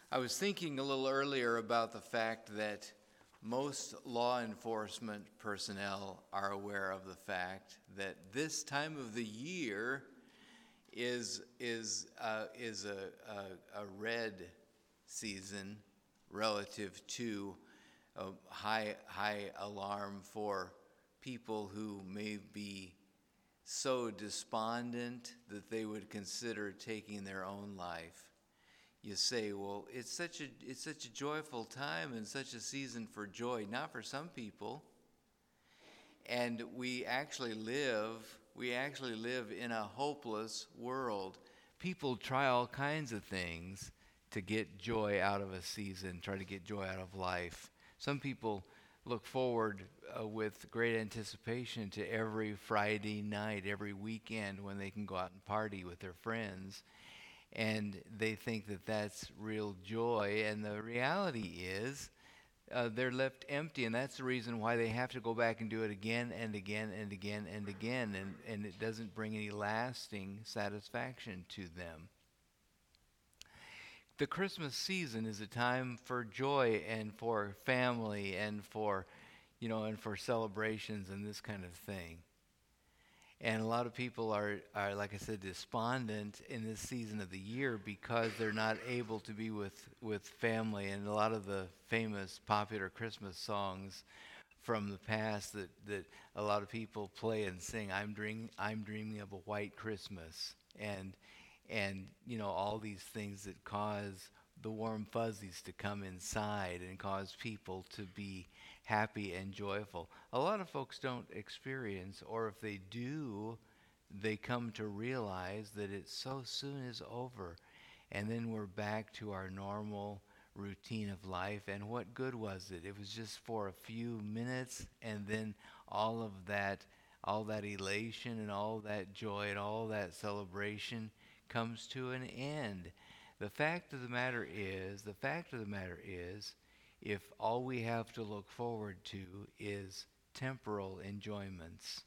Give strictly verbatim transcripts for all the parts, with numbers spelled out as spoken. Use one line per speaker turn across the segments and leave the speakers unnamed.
I was thinking a little earlier about the fact that most law enforcement personnel are aware of the fact that this time of the year is is uh, is a, a, a red season relative to a high high alarm for people who may be so despondent that they would consider taking their own life. You say, well, it's such a it's such a joyful time and such a season for joy. Not for some people. And we actually live we actually live in a hopeless world. People try all kinds of things to get joy out of a season, try to get joy out of life. Some people look forward uh, with great anticipation to every Friday night, every weekend when they can go out and party with their friends. And they think that that's real joy. And the reality is uh, they're left empty. And that's the reason why they have to go back and do it again and again and again and again. And, and it doesn't bring any lasting satisfaction to them. The Christmas season is a time for joy and for family and for, you know, and for celebrations and this kind of thing. And a lot of people are, are, like I said, despondent in this season of the year because they're not able to be with, with family. And a lot of the famous popular Christmas songs from the past that, that a lot of people play and sing, I'm dream, I'm dreaming of a white Christmas. And, and, you know, all these things that cause the warm fuzzies to come inside and cause people to be happy and joyful. A lot of folks don't experience, or if they do, they come to realize that it so soon is over. And then we're back to our normal routine of life. And what good was it? It was just for a few minutes, and then all of that, all that elation and all that joy and all that celebration comes to an end. The fact of the matter is, the fact of the matter is, if all we have to look forward to is temporal enjoyments,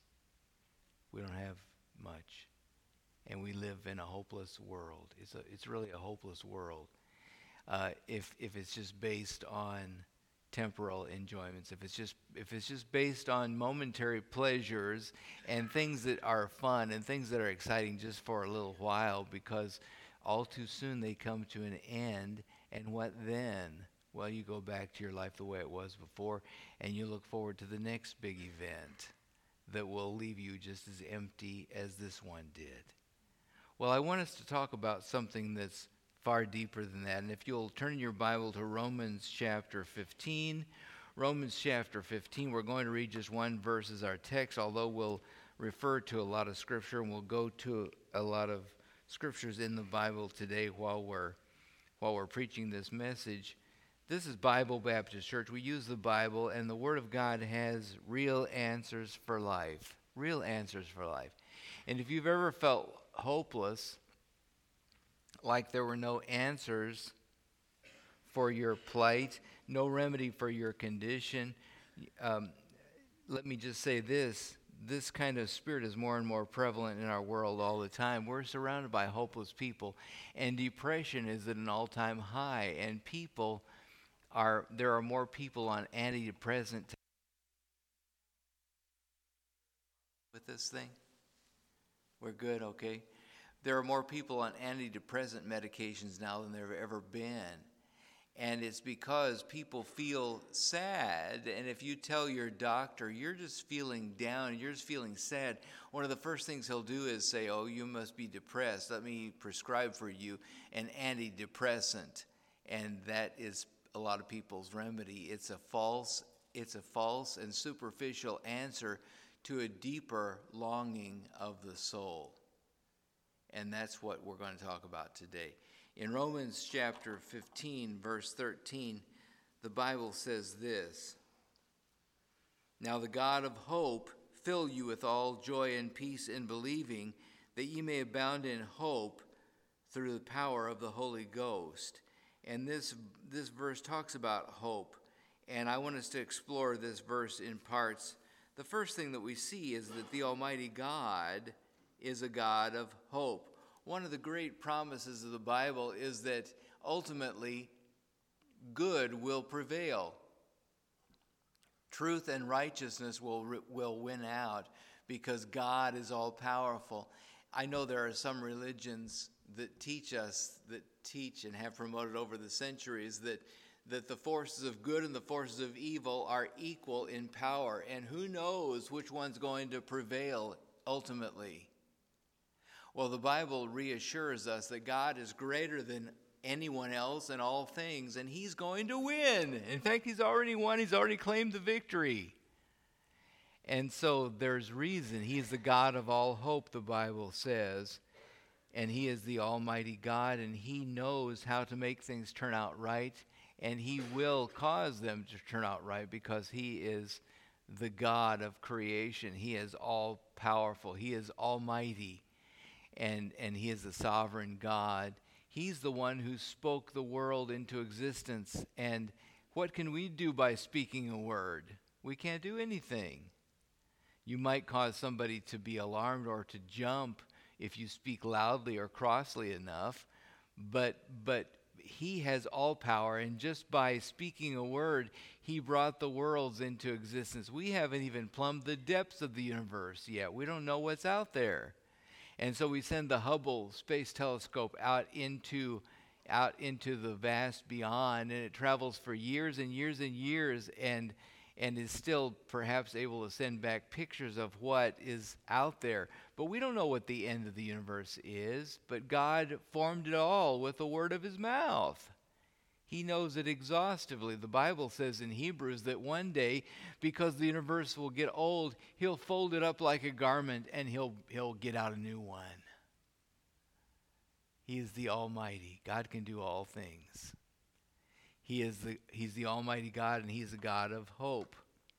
we don't have much. And we live in a hopeless world. It's a, it's really a hopeless world. Uh, if if it's just based on temporal enjoyments, if it's just if it's just based on momentary pleasures and things that are fun and things that are exciting just for a little while, because all too soon they come to an end, and what then? Well, you go back to your life the way it was before, and you look forward to the next big event that will leave you just as empty as this one did. Well, I want us to talk about something that's far deeper than that, and if you'll turn your Bible to Romans chapter fifteen, Romans chapter fifteen, we're going to read just one verse as our text, although we'll refer to a lot of Scripture, and we'll go to a lot of Scriptures in the Bible today while we're while we're preaching this message. This is Bible Baptist Church. We use the Bible, and the Word of God has real answers for life. Real answers for life. And if you've ever felt hopeless, like there were no answers for your plight, no remedy for your condition, um, let me just say this. This kind of spirit is more and more prevalent in our world all the time. We're surrounded by hopeless people, and depression is at an all-time high, and people are, there are more people on antidepressant with this thing. We're good, okay? There are more people on antidepressant medications now than there have ever been. And it's because people feel sad, and if you tell your doctor you're just feeling down, you're just feeling sad, one of the first things he'll do is say, oh, you must be depressed. Let me prescribe for you an antidepressant. And that is a lot of people's remedy. It's a false, it's a false and superficial answer to a deeper longing of the soul. And that's what we're going to talk about today. In Romans chapter fifteen, verse thirteen, the Bible says this: Now the God of hope fill you with all joy and peace in believing, that ye may abound in hope through the power of the Holy Ghost. And this this verse talks about hope, and I want us to explore this verse in parts. The first thing that we see is that the Almighty God is a God of hope. One of the great promises of the Bible is that ultimately good will prevail. Truth and righteousness will will win out because God is all powerful. I know there are some religions that teach us, that teach and have promoted over the centuries that that the forces of good and the forces of evil are equal in power, and who knows which one's going to prevail ultimately. Well, the Bible reassures us that God is greater than anyone else in all things, and he's going to win. In fact, he's already won. He's already claimed the victory. And so there's reason. He is the God of all hope, the Bible says, and he is the Almighty God, and he knows how to make things turn out right, and he will cause them to turn out right because he is the God of creation. He is all powerful. He is almighty, and, and he is the sovereign God. He's the one who spoke the world into existence. And what can we do by speaking a word? We can't do anything. You might cause somebody to be alarmed or to jump if you speak loudly or crossly enough, but but he has all power, and just by speaking a word, he brought the worlds into existence. We haven't even plumbed the depths of the universe yet. We don't know what's out there. And so we send the Hubble Space Telescope out into out into the vast beyond, and it travels for years and years and years, and and is still perhaps able to send back pictures of what is out there. But we don't know what the end of the universe is, but God formed it all with the word of his mouth. He knows it exhaustively. The Bible says in Hebrews that one day, because the universe will get old, he'll fold it up like a garment and he'll he'll get out a new one. He is the Almighty. God can do all things. He is the he's the Almighty God, and he's the God of hope.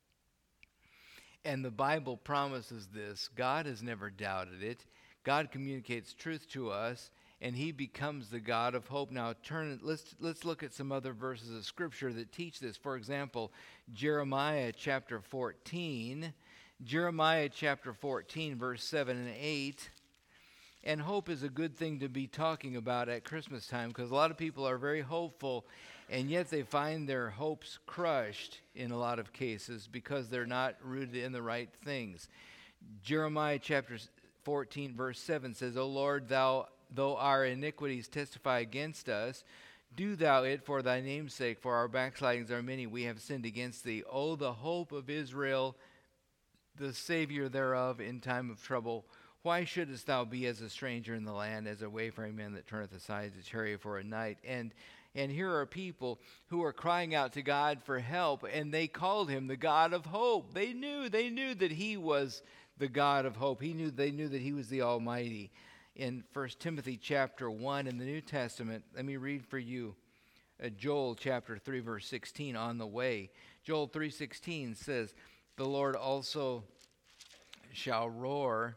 And the Bible promises this. God has never doubted it. God communicates truth to us, and he becomes the God of hope. Now turn let's let's look at some other verses of scripture that teach this. For example, Jeremiah chapter fourteen. Jeremiah chapter fourteen, verse seven and eight. And hope is a good thing to be talking about at Christmas time, because a lot of people are very hopeful, and yet they find their hopes crushed in a lot of cases because they're not rooted in the right things. Jeremiah chapter fourteen, verse seven says, O Lord, thou though our iniquities testify against us, do thou it for thy name's sake, for our backslidings are many. We have sinned against thee. O the hope of Israel, the Savior thereof in time of trouble. Why shouldest thou be as a stranger in the land, as a wayfaring man that turneth aside his chariot for a night? And and here are people who are crying out to God for help, and they called him the God of hope. They knew, they knew that he was the God of hope. He knew, they knew that he was the Almighty. In First Timothy chapter one in the New Testament, let me read for you uh, Joel chapter three, verse sixteen, on the way. Joel three sixteen says, the Lord also shall roar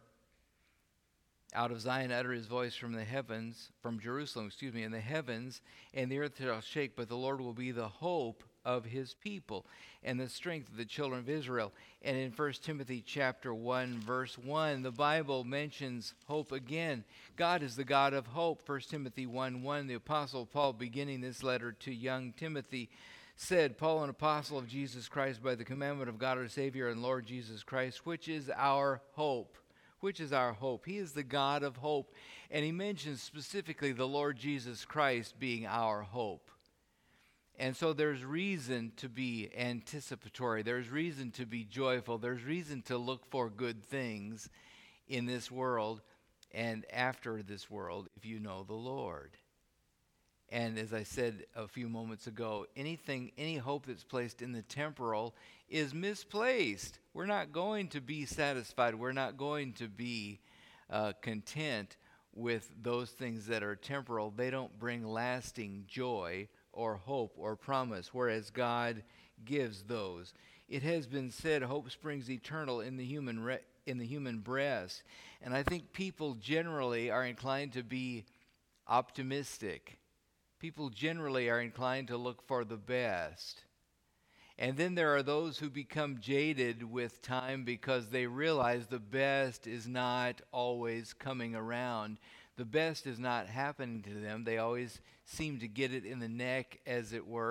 out of Zion, utter his voice from the heavens, from Jerusalem, excuse me, in the heavens, and the earth shall shake, but the Lord will be the hope of his people and the strength of the children of Israel. And in First Timothy chapter one, verse one, the Bible mentions hope again. God is the God of hope. First Timothy one one, the Apostle Paul, beginning this letter to young Timothy, said, Paul, an apostle of Jesus Christ, by the commandment of God our Savior and Lord Jesus Christ, which is our hope. Which is our hope. He is the God of hope. And he mentions specifically the Lord Jesus Christ being our hope. And so there's reason to be anticipatory. There's reason to be joyful. There's reason to look for good things in this world and after this world if you know the Lord. And as I said a few moments ago, anything, any hope that's placed in the temporal is misplaced. We're not going to be satisfied. We're not going to be uh, content with those things that are temporal. They don't bring lasting joy or hope or promise, whereas God gives those. It has been said, hope springs eternal in the human re- in the human breast. And I think people generally are inclined to be optimistic. People generally are inclined to look for the best. And then there are those who become jaded with time because they realize the best is not always coming around. The best is not happening to them. They always seem to get it in the neck, as it were.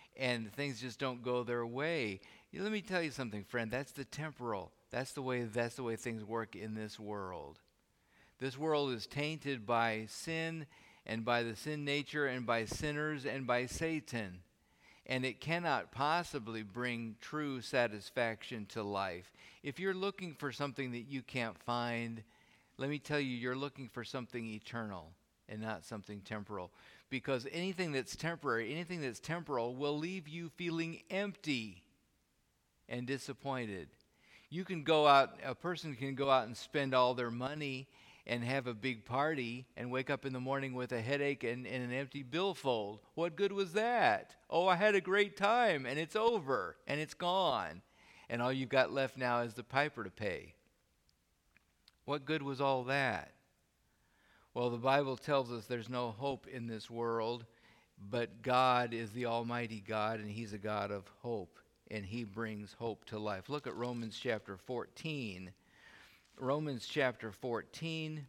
and things just don't go their way. You- Let me tell you something, friend. That's the temporal. That's the way that's the way things work in this world. This world is tainted by sin and by the sin nature and by sinners and by Satan. And it cannot possibly bring true satisfaction to life. If you're looking for something that you can't find, let me tell you, you're looking for something eternal and not something temporal. Because anything that's temporary, anything that's temporal will leave you feeling empty and disappointed. You can go out, a person can go out and spend all their money and have a big party and wake up in the morning with a headache and, and an empty billfold. What good was that? Oh, I had a great time, and it's over, and it's gone. And all you've got left now is the piper to pay. What good was all that? Well, the Bible tells us there's no hope in this world, but God is the Almighty God, and He's a God of hope, and He brings hope to life. Look at Romans chapter fourteen. Romans chapter fourteen.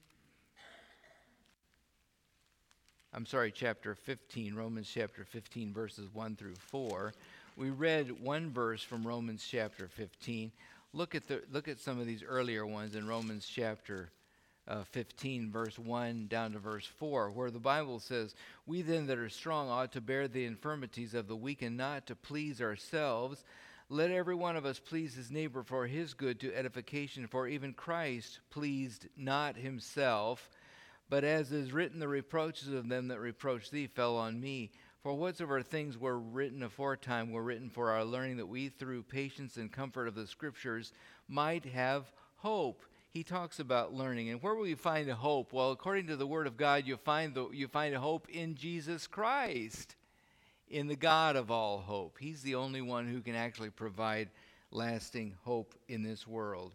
I'm sorry, chapter fifteen. Romans chapter fifteen, verses one through four. We read one verse from Romans chapter fifteen. Look at the look at some of these earlier ones in Romans chapter uh, fifteen, verse one down to verse four, where the Bible says, "We then that are strong ought to bear the infirmities of the weak and not to please ourselves. Let every one of us please his neighbor for his good to edification, for even Christ pleased not himself. But as is written, the reproaches of them that reproach thee fell on me. For whatsoever things were written aforetime were written for our learning, that we through patience and comfort of the Scriptures might have hope." He talks about learning. And where will you find a hope? Well, according to the Word of God, you find the, you find a hope in Jesus Christ, in the God of all hope. He's the only one who can actually provide lasting hope in this world.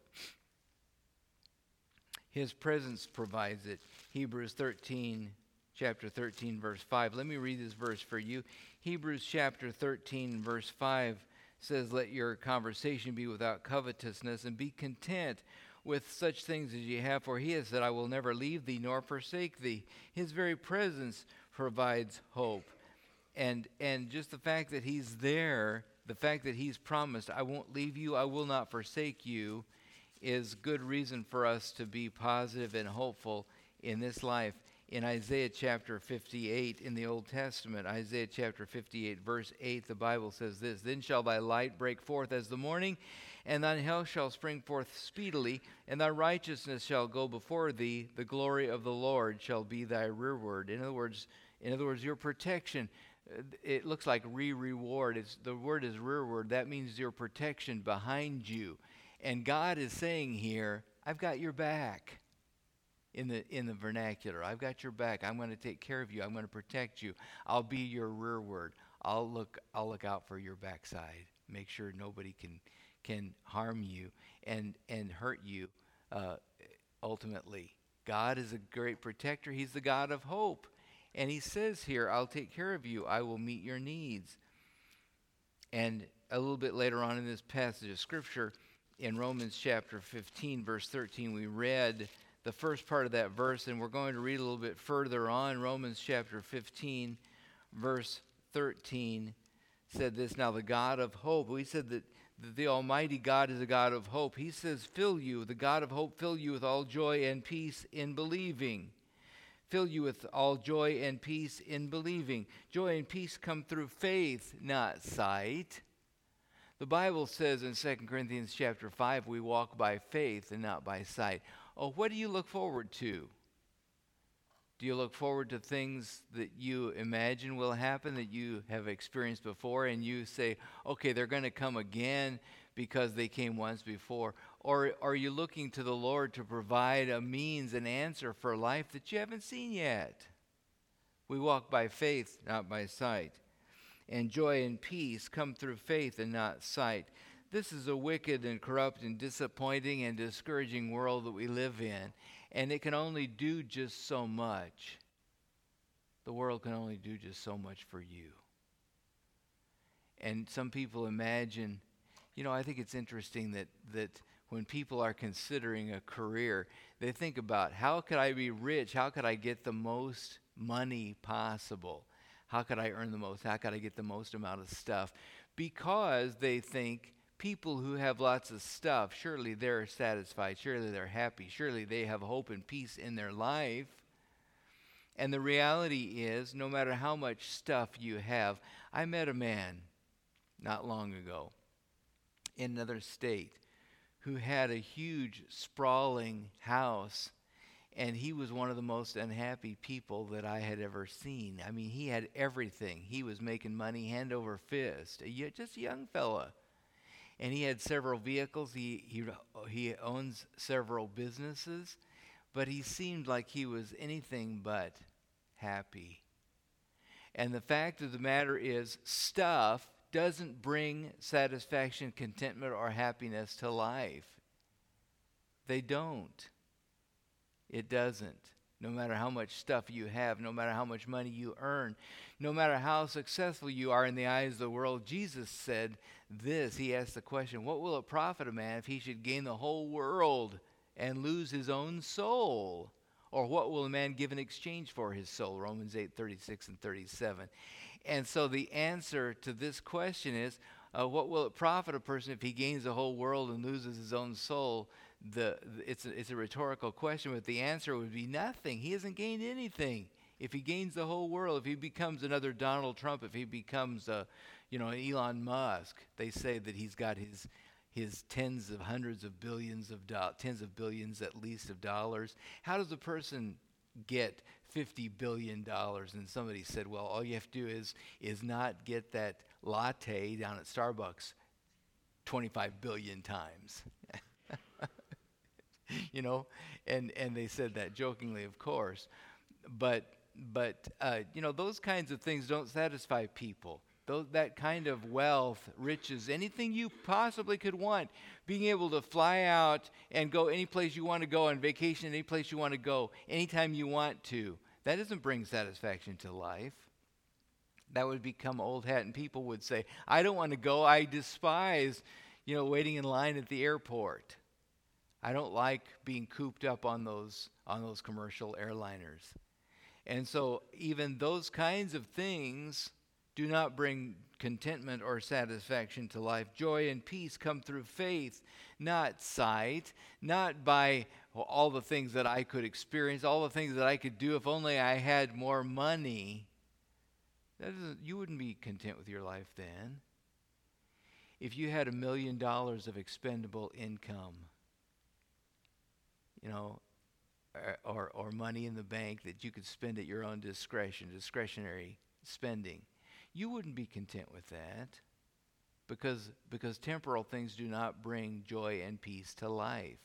His presence provides it. Hebrews thirteen, chapter thirteen, verse five. Let me read this verse for you. Hebrews chapter thirteen, verse five says, "Let your conversation be without covetousness, and be content with such things as ye have, for he has said, I will never leave thee nor forsake thee." His very presence provides hope. And and just the fact that he's there, the fact that he's promised, "I won't leave you, I will not forsake you," is good reason for us to be positive and hopeful in this life. In Isaiah chapter fifty-eight in the Old Testament, Isaiah chapter fifty-eight, verse eight, the Bible says this, "Then shall thy light break forth as the morning, and thine health shall spring forth speedily, and thy righteousness shall go before thee. The glory of the Lord shall be thy rearward." In other words, in other words, your protection. It looks like re-reward. It's, the word is rearward. That means your protection behind you. And God is saying here, I've got your back. In the in the vernacular, I've got your back. I'm going to take care of you. I'm going to protect you. I'll be your rearward. I'll look I'll look out for your backside. Make sure nobody can can harm you and and hurt you. Uh, ultimately, God is a great protector. He's the God of hope. And he says here, I'll take care of you. I will meet your needs. And a little bit later on in this passage of Scripture, in Romans chapter fifteen, verse thirteen, we read the first part of that verse, and we're going to read a little bit further on. Romans chapter fifteen, verse thirteen, said this, "Now the God of hope," we said that the Almighty God is a God of hope. He says, "Fill you, the God of hope, fill you with all joy and peace in believing." Fill you with all joy and peace in believing. Joy and peace come through faith, not sight. The Bible says in Second Corinthians chapter five, we walk by faith and not by sight. Oh, what do you look forward to? Do you look forward to things that you imagine will happen, that you have experienced before, and you say, okay, they're going to come again because they came once before? Or are you looking to the Lord to provide a means, an answer for life that you haven't seen yet? We walk by faith, not by sight. And joy and peace come through faith and not sight. This is a wicked and corrupt and disappointing and discouraging world that we live in. And it can only do just so much. The world can only do just so much for you. And some people imagine, you know, I think it's interesting that, that when people are considering a career, they think about, how could I be rich? How could I get the most money possible? How could I earn the most? How could I get the most amount of stuff? Because they think people who have lots of stuff, surely they're satisfied, surely they're happy, surely they have hope and peace in their life. And the reality is, no matter how much stuff you have, I met a man not long ago in another state who had a huge sprawling house, and he was one of the most unhappy people that I had ever seen. I mean, he had everything. He was making money hand over fist, a, y- just a young fella. And he had several vehicles. He, he, he owns several businesses, but he seemed like he was anything but happy. And the fact of the matter is, stuff doesn't bring satisfaction, contentment, or happiness to life. They don't. It doesn't. No matter how much stuff you have, no matter how much money you earn, no matter how successful you are in the eyes of the world, Jesus said this. He asked the question, what will it profit a man if he should gain the whole world and lose his own soul? Or what will a man give in exchange for his soul? Romans eight, thirty-six and thirty-seven. And so the answer to this question is, uh, what will it profit a person if he gains the whole world and loses his own soul? The, the it's, a, it's a rhetorical question, but the answer would be nothing. He hasn't gained anything. If he gains the whole world, if he becomes another Donald Trump, if he becomes a, you know, Elon Musk, they say that he's got his his tens of hundreds of billions of do- tens of billions at least of dollars. How does a person get fifty billion dollars? And somebody said, well, all you have to do is is not get that latte down at Starbucks twenty-five billion times. You know, and and they said that jokingly, of course, but but uh, you know, those kinds of things don't satisfy people. Those, that kind of wealth, riches, anything you possibly could want, being able to fly out and go any place you want to go on vacation, any place you want to go, anytime you want to, that doesn't bring satisfaction to life. That would become old hat, and people would say, I don't want to go. I despise, you know, waiting in line at the airport. I don't like being cooped up on those on those commercial airliners. And so even those kinds of things do not bring contentment or satisfaction to life. Joy and peace come through faith, not sight, not by all the things that I could experience, all the things that I could do if only I had more money. That isn't, you wouldn't be content with your life then. If you had a million dollars of expendable income, you know, or, or money in the bank that you could spend at your own discretion, discretionary spending, you wouldn't be content with that, because because temporal things do not bring joy and peace to life.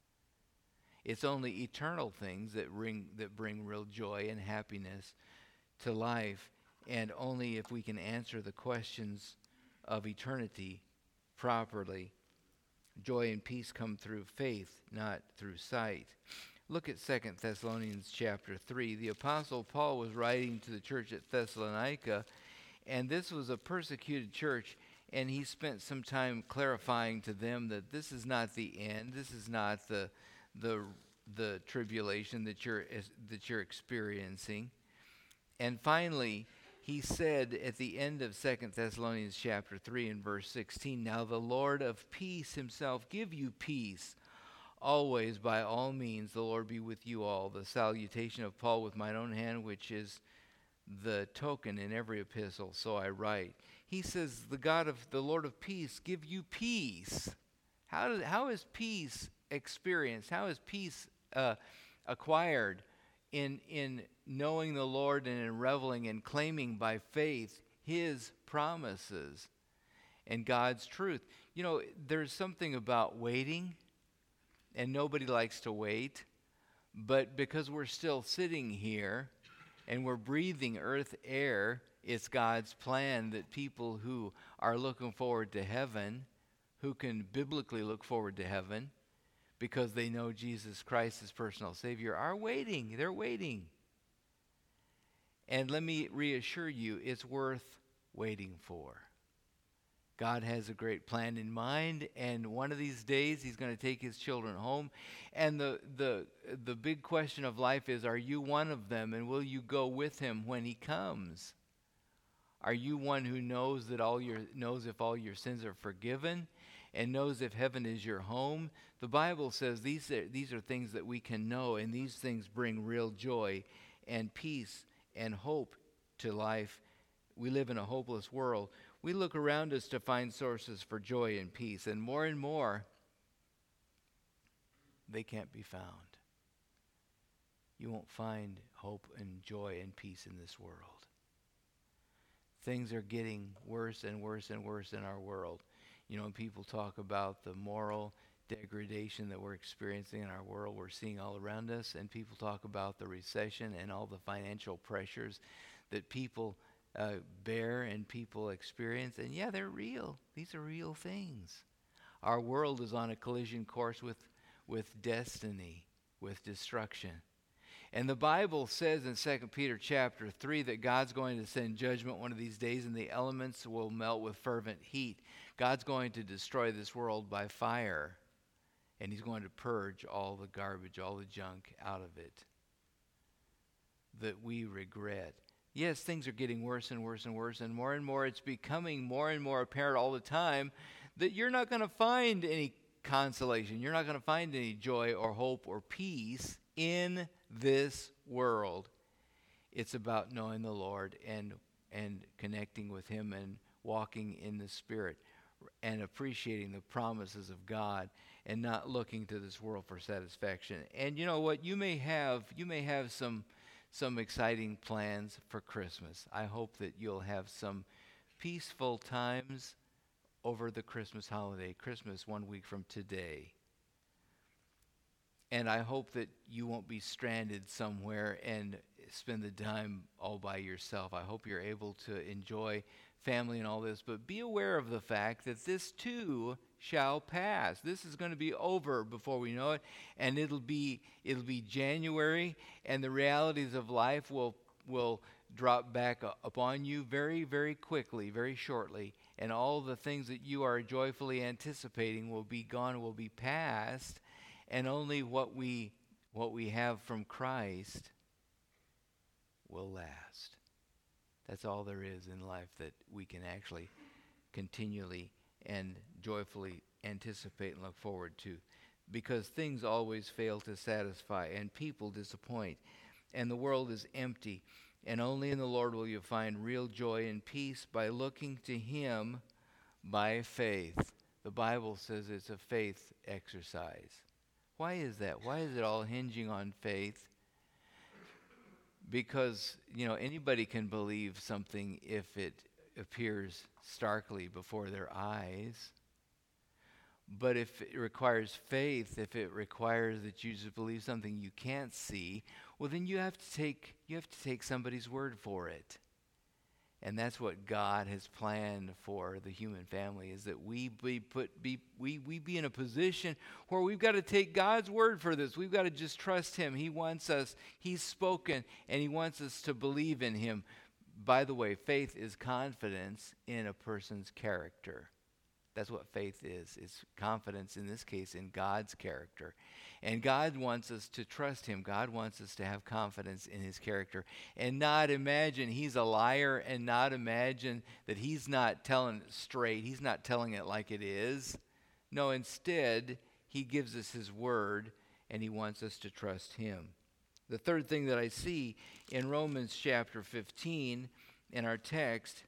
It's only eternal things that bring that bring real joy and happiness to life, and only if we can answer the questions of eternity properly. Joy and peace come through faith, not through sight. Look at Second Thessalonians chapter three. The Apostle Paul was writing to the church at Thessalonica, and this was a persecuted church, and he spent some time clarifying to them that this is not the end. This is not the the the tribulation that you're that you're experiencing. And finally, he said at the end of Second Thessalonians chapter three and verse sixteen, now the Lord of peace himself give you peace. Always, by all means, the Lord be with you all. The salutation of Paul with mine own hand, which is the token in every epistle, so I write. He says, the God of the Lord of peace give you peace. How does how is peace experienced? How is peace uh, acquired? In in knowing the Lord and in reveling and claiming by faith his promises and God's truth. You know, there's something about waiting, and nobody likes to wait, but because we're still sitting here and we're breathing earth air, it's God's plan that people who are looking forward to heaven, who can biblically look forward to heaven, because they know Jesus Christ as personal Savior, are waiting. They're waiting. And let me reassure you, it's worth waiting for. God has a great plan in mind, and one of these days he's going to take his children home. And the, the, the big question of life is, are you one of them, and will you go with him when he comes? Are you one who knows that all your knows if all your sins are forgiven and knows if heaven is your home? The Bible says these are, these are things that we can know, and these things bring real joy and peace and hope to life. We live in a hopeless world. We look around us to find sources for joy and peace, and more and more, they can't be found. You won't find hope and joy and peace in this world. Things are getting worse and worse and worse in our world. You know, when people talk about the moral degradation that we're experiencing in our world, we're seeing all around us, and people talk about the recession and all the financial pressures that people uh, bear and people experience. And yeah, they're real. These are real things. Our world is on a collision course with, with destiny, with destruction. And the Bible says in Second Peter chapter three that God's going to send judgment one of these days, and the elements will melt with fervent heat. God's going to destroy this world by fire, and he's going to purge all the garbage, all the junk out of it that we regret. Yes, things are getting worse and worse and worse, and more and more it's becoming more and more apparent all the time that you're not going to find any consolation. You're not going to find any joy or hope or peace in this world. It's about knowing the Lord and and connecting with him and walking in the Spirit and appreciating the promises of God and not looking to this world for satisfaction. And you know what? You may have you may have some some exciting plans for Christmas. I hope that you'll have some peaceful times over the Christmas holiday. Christmas one week from today. And I hope that you won't be stranded somewhere and spend the time all by yourself. I hope you're able to enjoy family and all this, but be aware of the fact that this too shall pass. This is going to be over before we know it, and it'll be it'll be January, and the realities of life will will drop back upon you very, very quickly, very shortly, and all the things that you are joyfully anticipating will be gone, will be past. And only what we what we have from Christ will last. That's all there is in life that we can actually continually and joyfully anticipate and look forward to. Because things always fail to satisfy, and people disappoint, and the world is empty. And only in the Lord will you find real joy and peace by looking to him by faith. The Bible says it's a faith exercise. Why is that? Why is it all hinging on faith? Because, you know, anybody can believe something if it appears starkly before their eyes. But if it requires faith, if it requires that you just believe something you can't see, well, then you have to take you have to take somebody's word for it. And that's what God has planned for the human family, is that we be put be we we be in a position where we've got to take God's word for this. We've got to just trust him. He wants us, he's spoken, and he wants us to believe in him. By the way, faith is confidence in a person's character. That's what faith is. It's confidence, in this case, in God's character. And God wants us to trust him. God wants us to have confidence in his character and not imagine he's a liar, and not imagine that he's not telling it straight. He's not telling it like it is. No, instead, he gives us his word, and he wants us to trust him. The third thing that I see in Romans chapter fifteen in our text,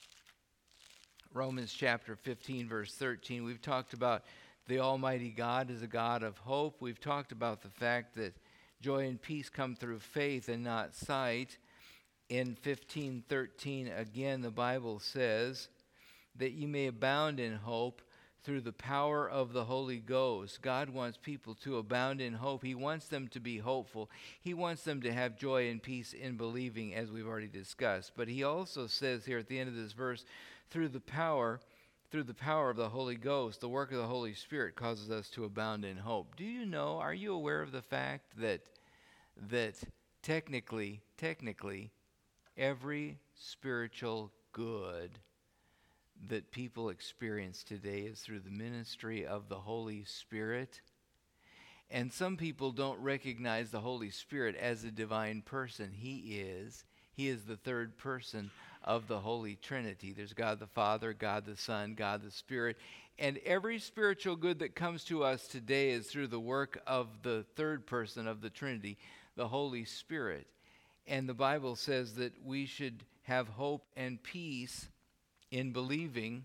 Romans chapter fifteen, verse thirteen, we've talked about the Almighty God is a God of hope. We've talked about the fact that joy and peace come through faith and not sight. In fifteen thirteen, again, the Bible says that you may abound in hope through the power of the Holy Ghost. God wants people to abound in hope. He wants them to be hopeful. He wants them to have joy and peace in believing, as we've already discussed. But he also says here at the end of this verse, through the power Through the power of the Holy Ghost, the work of the Holy Spirit causes us to abound in hope. Do you know, are you aware of the fact that that technically, technically, every spiritual good that people experience today is through the ministry of the Holy Spirit? And some people don't recognize the Holy Spirit as a divine person. He is. He is the third person of the Holy Trinity. There's God the Father, God the Son, God the Spirit. And every spiritual good that comes to us today is through the work of the third person of the Trinity, the Holy Spirit. And the Bible says that we should have hope and peace in believing,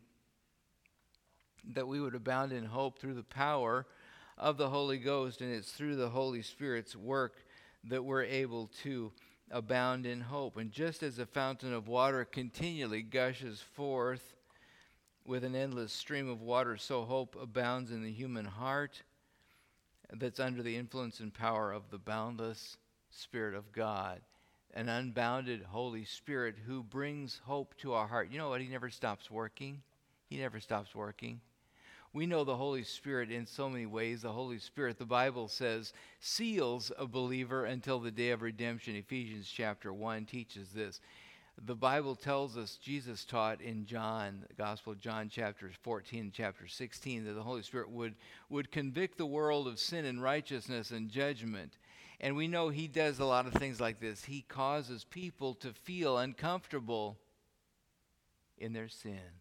that we would abound in hope through the power of the Holy Ghost, and it's through the Holy Spirit's work that we're able to abound in hope. And just as a fountain of water continually gushes forth with an endless stream of water, so hope abounds in the human heart that's under the influence and power of the boundless Spirit of God, an unbounded Holy Spirit who brings hope to our heart. You know what? He never stops working. He never stops working. We know the Holy Spirit in so many ways. The Holy Spirit, the Bible says, seals a believer until the day of redemption. Ephesians chapter one teaches this. The Bible tells us, Jesus taught in John, the Gospel of John chapter fourteen and chapter sixteen, that the Holy Spirit would, would convict the world of sin and righteousness and judgment. And we know he does a lot of things like this. He causes people to feel uncomfortable in their sin.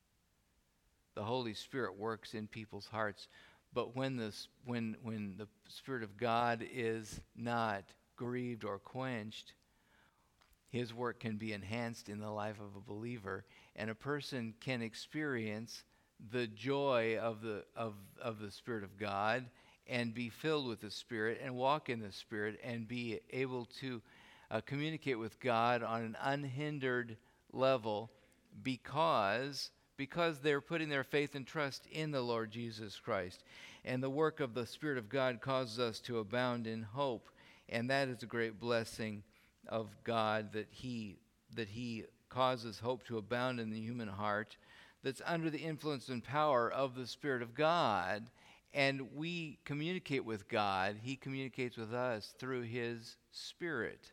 The Holy Spirit works in people's hearts, but when the, when, when the Spirit of God is not grieved or quenched, his work can be enhanced in the life of a believer, and a person can experience the joy of the, of, of the Spirit of God and be filled with the Spirit and walk in the Spirit and be able to uh, communicate with God on an unhindered level because because they're putting their faith and trust in the Lord Jesus Christ. And the work of the Spirit of God causes us to abound in hope, and that is a great blessing of God, that he that he causes hope to abound in the human heart that's under the influence and power of the Spirit of God. And we communicate with God. He communicates with us through his Spirit.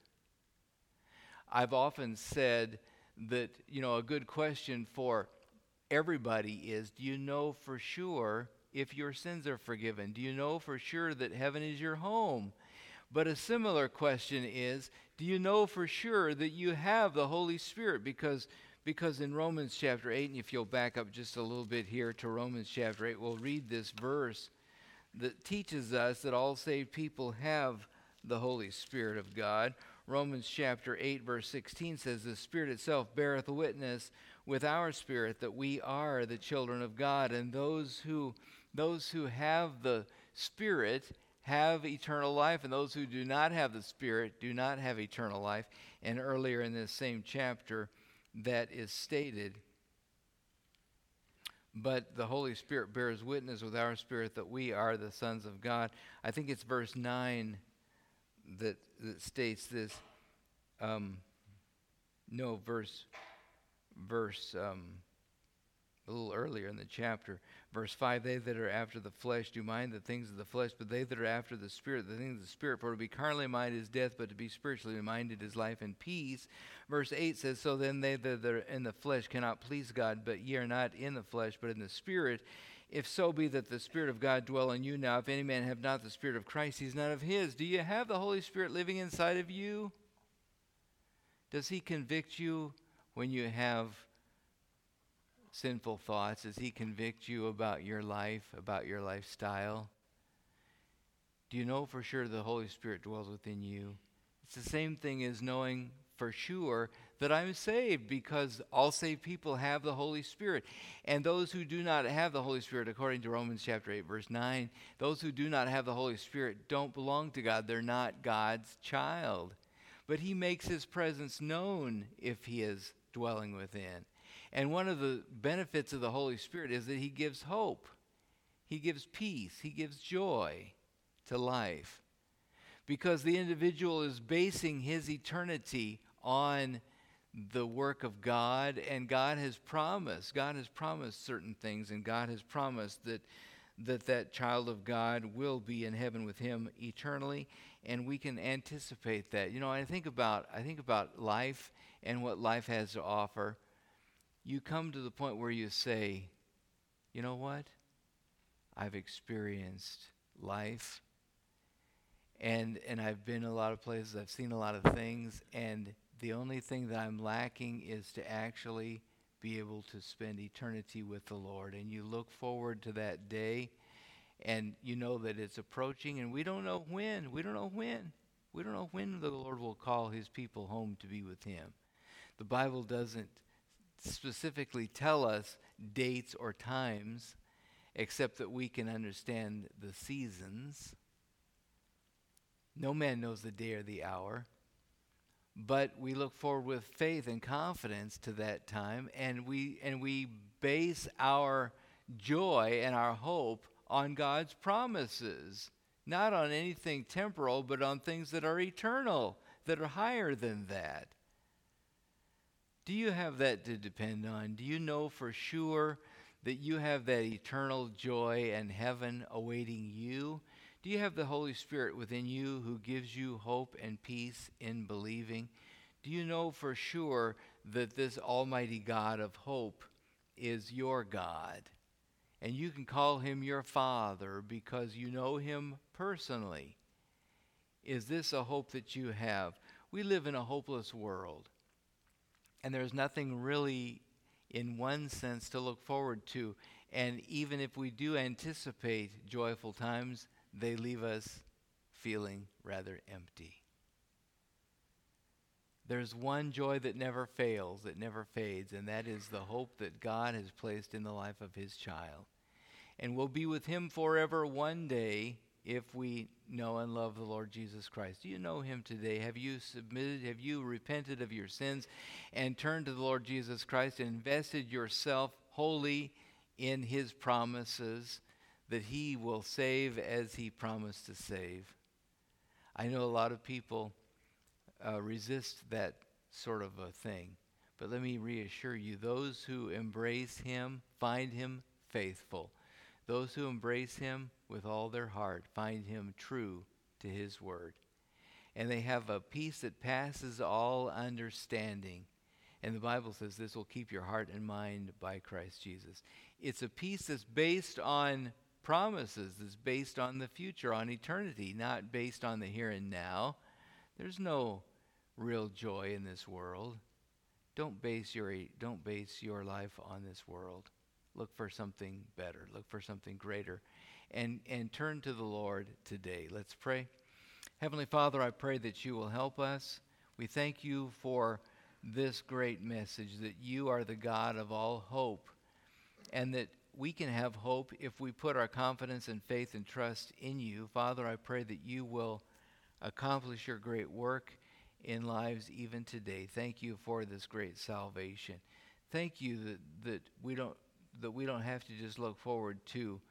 I've often said that, you know, a good question for everybody is, do you know for sure if your sins are forgiven? Do you know for sure that heaven is your home? But a similar question is, do you know for sure that you have the Holy Spirit? Because because in Romans chapter eight, and if you'll back up just a little bit here to Romans chapter eight, we'll read this verse that teaches us that all saved people have the Holy Spirit of God. Romans chapter eight, verse sixteen says, the Spirit itself beareth witness with our spirit that we are the children of God. And those who those who have the Spirit have eternal life, and those who do not have the Spirit do not have eternal life. And earlier in this same chapter, that is stated, but the Holy Spirit bears witness with our spirit that we are the sons of God. I think it's verse nine that, that states this. Um, no, verse, verse um, a little earlier in the chapter. Verse five, they that are after the flesh do mind the things of the flesh, but they that are after the Spirit, the things of the Spirit. For to be carnally minded is death, but to be spiritually minded is life and peace. Verse eight says, so then they that are in the flesh cannot please God, but ye are not in the flesh, but in the Spirit. If so be that the Spirit of God dwell in you. Now, if any man have not the Spirit of Christ, he's not of his. Do you have the Holy Spirit living inside of you? Does he convict you when you have sinful thoughts? Does he convict you about your life, about your lifestyle? Do you know for sure the Holy Spirit dwells within you? It's the same thing as knowing for sure that I'm saved, because all saved people have the Holy Spirit. And those who do not have the Holy Spirit, according to Romans chapter eight, verse nine, those who do not have the Holy Spirit don't belong to God. They're not God's child. But he makes his presence known if he is dwelling within. And one of the benefits of the Holy Spirit is that he gives hope. He gives peace. He gives joy to life. Because the individual is basing his eternity on the work of God, and God has promised. God has promised certain things, and God has promised that that, that child of God will be in heaven with him eternally, and we can anticipate that. You know, I think about I think about life and what life has to offer. You come to the point where you say, you know what? I've experienced life, and and I've been a lot of places, I've seen a lot of things, and The only thing that I'm lacking is to actually be able to spend eternity with the Lord. And you look forward to that day, and you know that it's approaching, and we don't know when. We don't know when. We don't know when the Lord will call his people home to be with him. The Bible doesn't specifically tell us dates or times, except that we can understand the seasons. No man knows the day or the hour, but we look forward with faith and confidence to that time, and we and we base our joy and our hope on God's promises, not on anything temporal, but on things that are eternal, that are higher than that. Do you have that to depend on? Do you know for sure that you have that eternal joy and heaven awaiting you? Do you have the Holy Spirit within you who gives you hope and peace in believing? Do you know for sure that this almighty God of hope is your God? And you can call him your Father because you know him personally. Is this a hope that you have? We live in a hopeless world, and there's nothing really, in one sense, to look forward to. And even if we do anticipate joyful times, they leave us feeling rather empty. There's one joy that never fails, that never fades, and that is the hope that God has placed in the life of his child. And we'll be with him forever one day if we know and love the Lord Jesus Christ. Do you know him today? Have you submitted, have you repented of your sins and turned to the Lord Jesus Christ and invested yourself wholly in his promises that he will save as he promised to save? I know a lot of people uh, resist that sort of a thing. But let me reassure you, those who embrace him find him faithful. Those who embrace him with all their heart find him true to his word. And they have a peace that passes all understanding. And the Bible says this will keep your heart and mind by Christ Jesus. It's a peace that's based on promises, that's based on the future, on eternity, not based on the here and now. There's no real joy in this world. Don't base your don't base your life on this world. Look for something better. Look for something greater. And, and turn to the Lord today. Let's pray. Heavenly Father, I pray that you will help us. We thank you for this great message, that you are the God of all hope, and that we can have hope if we put our confidence and faith and trust in you. Father, I pray that you will accomplish your great work in lives even today. Thank you for this great salvation. Thank you that, that we don't that we don't have to just look forward to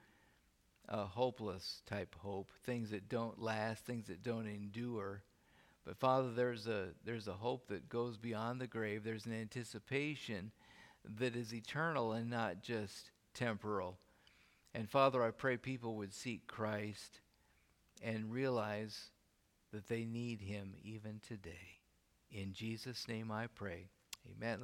a hopeless type hope, things that don't last, things that don't endure. But Father, there's a there's a hope that goes beyond the grave. There's an anticipation that is eternal and not just temporal. And Father, I pray people would seek Christ and realize that they need him even today. In Jesus' name I pray. Amen.